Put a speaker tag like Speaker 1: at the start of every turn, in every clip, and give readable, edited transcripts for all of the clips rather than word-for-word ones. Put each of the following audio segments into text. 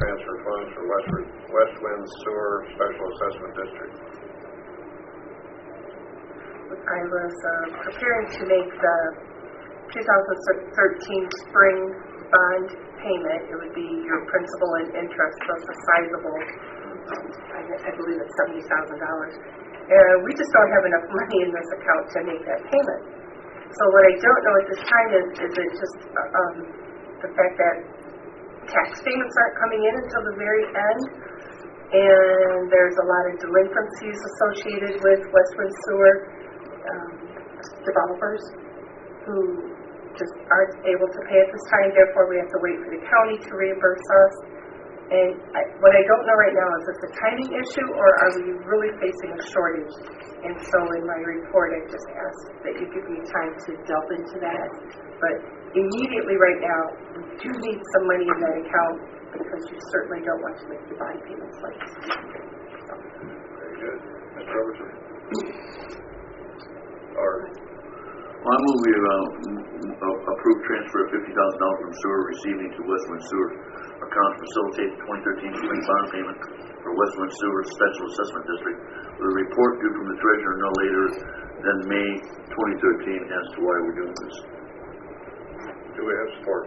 Speaker 1: transfer funds for West Wind Sewer Special Assessment District.
Speaker 2: I was preparing to make the 2013 spring bond payment. It would be your principal and interest plus a sizable, I believe it's $70,000. We just don't have enough money in this account to make that payment. So what I don't know at this time is it just the fact that tax payments aren't coming in until the very end, and there's a lot of delinquencies associated with Westwood Sewer developers who just aren't able to pay at this time. Therefore, we have to wait for the county to reimburse us. And what I don't know right now is this a timing issue, or are we really facing a shortage? And so in my report, I just asked that you give me time to delve into that. But immediately right now, we do need some money in that account because you certainly don't want to make the bond payments late. So.
Speaker 1: Very good. Mr. Robertson?
Speaker 3: Well, I move we approve transfer of $50,000 from sewer receiving to Westland Sewer account to facilitate the 2013 spring bond payment for Westland Sewer Special Assessment District with a report due from the treasurer no later than May 2013 as to why we're doing this.
Speaker 1: Do we have support?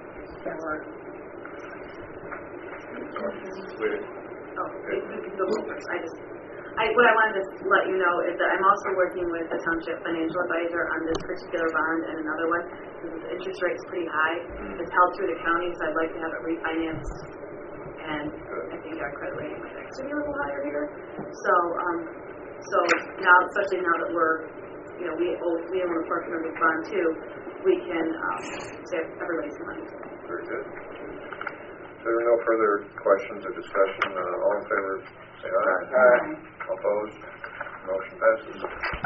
Speaker 4: What I wanted to let you know is that I'm also working with the Township Financial Advisor on this particular bond and another one because the interest rate is pretty high. It's held through the county, so I'd like to have it refinanced. And I think our credit rating might actually be a little higher here. So now, especially now that we own a portion of this bond too, we can save everybody's money.
Speaker 1: Very good. So there are no further questions or discussion. All in favor, say aye. Aye. Opposed? Motion passes.